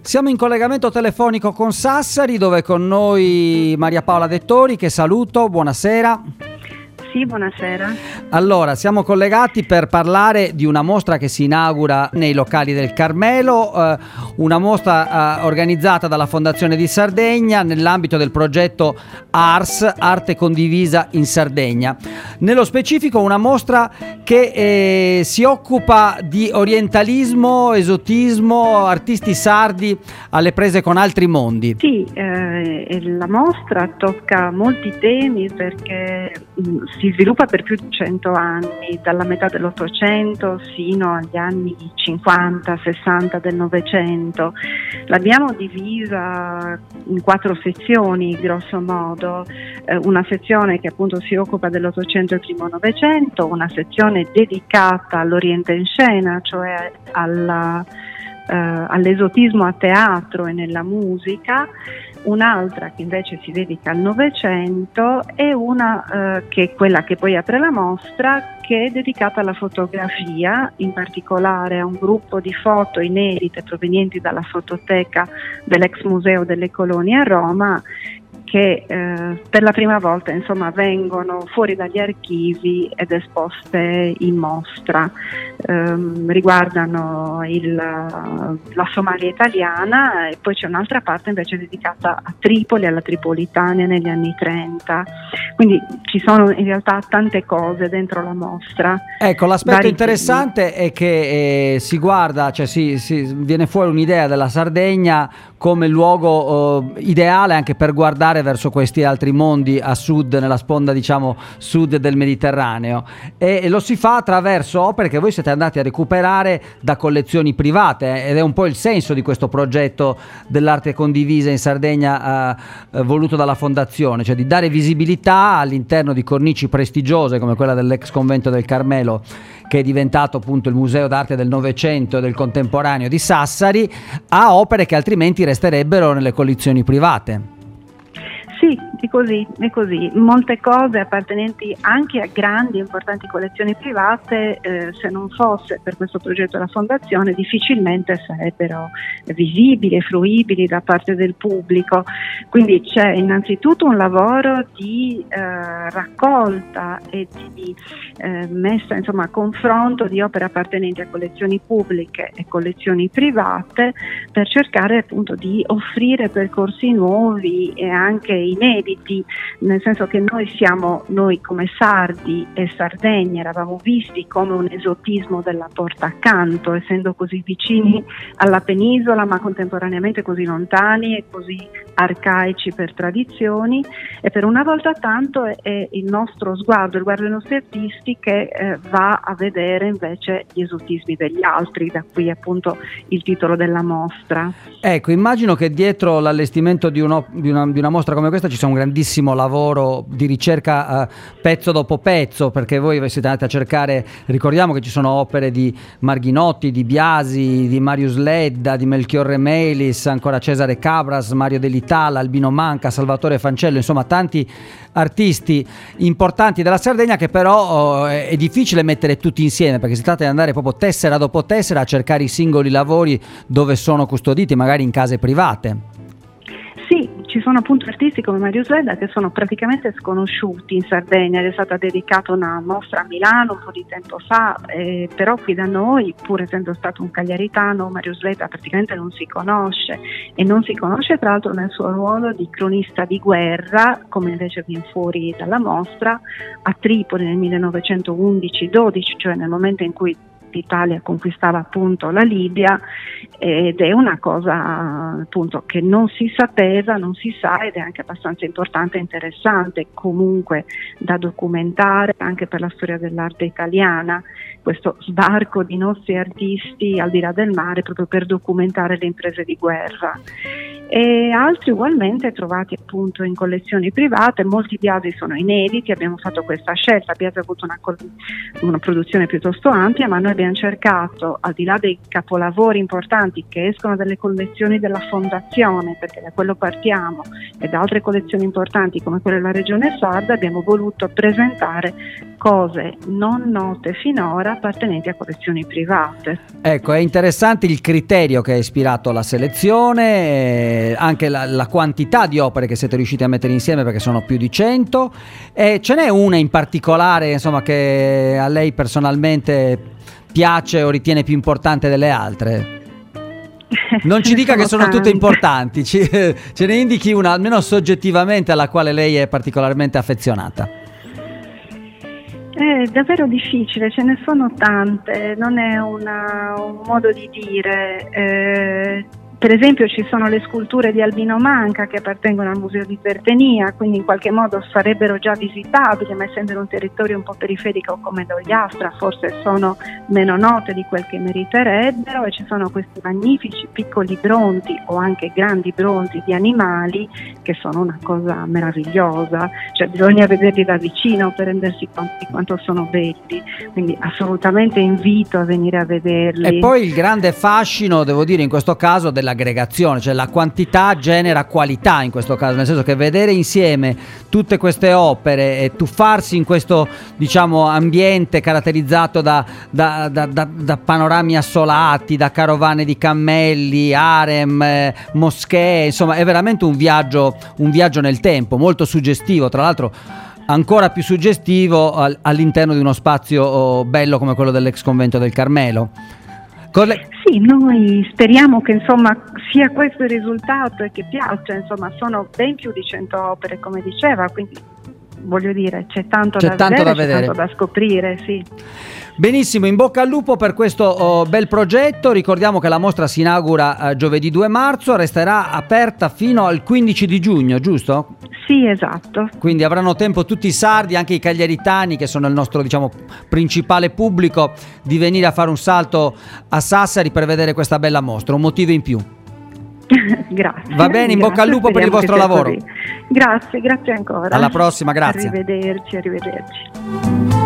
Siamo in collegamento telefonico con Sassari, dove è con noi Maria Paola Dettori, che saluto. Buonasera. Sì, buonasera. Allora, siamo collegati per parlare di una mostra che si inaugura nei locali del Carmelo, una mostra organizzata dalla Fondazione di Sardegna nell'ambito del progetto ARS, Arte Condivisa in Sardegna. Nello specifico una mostra che si occupa di orientalismo, esotismo, artisti sardi alle prese con altri mondi. Sì, la mostra tocca molti temi perché si sviluppa per più di 100 anni, dalla metà dell'Ottocento fino agli anni 50-60 del Novecento. L'abbiamo divisa in 4 sezioni, grosso modo. Una sezione che appunto si occupa dell'Ottocento e il primo Novecento, una sezione dedicata all'Oriente in scena, cioè all'esotismo a teatro e nella musica, un'altra che invece si dedica al Novecento e una che è quella che poi apre la mostra, che è dedicata alla fotografia, in particolare a un gruppo di foto inedite provenienti dalla fototeca dell'ex Museo delle Colonie a Roma, che per la prima volta vengono fuori dagli archivi ed esposte in mostra. Riguardano la Somalia italiana, e poi c'è un'altra parte invece dedicata a Tripoli, alla Tripolitania negli anni 30. Quindi ci sono in realtà tante cose dentro la mostra. Ecco, l'aspetto interessante è che si guarda, cioè viene fuori un'idea della Sardegna come luogo ideale anche per guardare verso questi altri mondi a sud, nella sponda sud del Mediterraneo, e lo si fa attraverso opere che voi siete andati a recuperare da collezioni private, ed è un po' il senso di questo progetto dell'arte condivisa in Sardegna voluto dalla Fondazione, cioè di dare visibilità all'interno di cornici prestigiose come quella dell'ex convento del Carmelo, che è diventato appunto il Museo d'arte del Novecento e del Contemporaneo di Sassari, a opere che altrimenti resterebbero nelle collezioni private. Sì, è così. Molte cose appartenenti anche a grandi e importanti collezioni private, se non fosse per questo progetto della Fondazione, difficilmente sarebbero visibili e fruibili da parte del pubblico. Quindi c'è innanzitutto un lavoro di raccolta e di messa a confronto di opere appartenenti a collezioni pubbliche e collezioni private, per cercare appunto di offrire percorsi nuovi e anche inediti, nel senso che noi come sardi e Sardegna eravamo visti come un esotismo della porta accanto, essendo così vicini alla penisola ma contemporaneamente così lontani e così arcaici per tradizioni, e per una volta tanto è il nostro sguardo, il guardo dei nostri artisti che va a vedere invece gli esotismi degli altri, da qui appunto il titolo della mostra. Ecco, immagino che dietro l'allestimento di una mostra come questa ci sia un grandissimo lavoro di ricerca pezzo dopo pezzo, perché voi siete andati a cercare, ricordiamo che ci sono opere di Marghinotti, di Biasi, di Marius Ledda, di Melchiorre Melis, ancora Cesare Cabras, Mario Dell'Itala, Albino Manca, Salvatore Fancello, insomma tanti artisti importanti della Sardegna, che però è difficile mettere tutti insieme, perché si tratta di andare proprio tessera dopo tessera a cercare i singoli lavori dove sono custoditi, magari in case private. Sì, ci sono appunto artisti come Marius Ledda che sono praticamente sconosciuti in Sardegna. È stata dedicata una mostra a Milano un po' di tempo fa, però qui da noi, pur essendo stato un cagliaritano, Marius Ledda praticamente non si conosce, e non si conosce tra l'altro nel suo ruolo di cronista di guerra, come invece viene fuori dalla mostra, a Tripoli nel 1911-12, cioè nel momento in cui l'Italia conquistava appunto la Libia, ed è una cosa appunto che non si sapeva, non si sa, ed è anche abbastanza importante e interessante comunque da documentare anche per la storia dell'arte italiana, questo sbarco di nostri artisti al di là del mare proprio per documentare le imprese di guerra. E altri ugualmente trovati appunto in collezioni private. Molti Biasi sono inediti, abbiamo fatto questa scelta. Biasi ha avuto una produzione piuttosto ampia, ma noi abbiamo cercato, al di là dei capolavori importanti che escono dalle collezioni della Fondazione, perché da quello partiamo, e da altre collezioni importanti come quelle della Regione Sarda, abbiamo voluto presentare cose non note finora appartenenti a collezioni private. Ecco, è interessante il criterio che ha ispirato la selezione, anche la quantità di opere che siete riusciti a mettere insieme, perché sono più di 100, e ce n'è una in particolare, insomma, che a lei personalmente piace o ritiene più importante delle altre? Non ci dica che sono tutte importanti, ce ne indichi una, almeno soggettivamente, alla quale lei è particolarmente affezionata. È davvero difficile, ce ne sono tante, non è un modo di dire. Per esempio ci sono le sculture di Albino Manca che appartengono al Museo di Vertenia, quindi in qualche modo sarebbero già visitabili, ma essendo in un territorio un po' periferico come l'Ogliastra forse sono meno note di quel che meriterebbero, e ci sono questi magnifici piccoli bronzi o anche grandi bronzi di animali che sono una cosa meravigliosa, cioè bisogna vederli da vicino per rendersi conto di quanto sono belli, quindi assolutamente invito a venire a vederli. E poi il grande fascino, devo dire, in questo caso dell'aggregazione, cioè la quantità genera qualità in questo caso, nel senso che vedere insieme tutte queste opere e tuffarsi in questo, diciamo, ambiente caratterizzato da panorami assolati, da carovane di cammelli, harem, moschee, insomma è veramente un viaggio nel tempo, molto suggestivo, tra l'altro ancora più suggestivo all'interno di uno spazio bello come quello dell'ex convento del Carmelo. Sì, noi speriamo che insomma sia questo il risultato e che piaccia, insomma sono ben più di 100 opere come diceva, quindi voglio dire c'è tanto da vedere, c'è tanto da scoprire, sì. Benissimo, in bocca al lupo per questo bel progetto. Ricordiamo che la mostra si inaugura giovedì 2 marzo, resterà aperta fino al 15 di giugno, giusto? Sì, esatto. Quindi avranno tempo tutti i sardi, anche i cagliaritani, che sono il nostro, diciamo, principale pubblico, di venire a fare un salto a Sassari per vedere questa bella mostra, un motivo in più. Grazie. Va bene, in bocca al lupo per il vostro lavoro. Grazie ancora. Alla prossima, grazie. Arrivederci.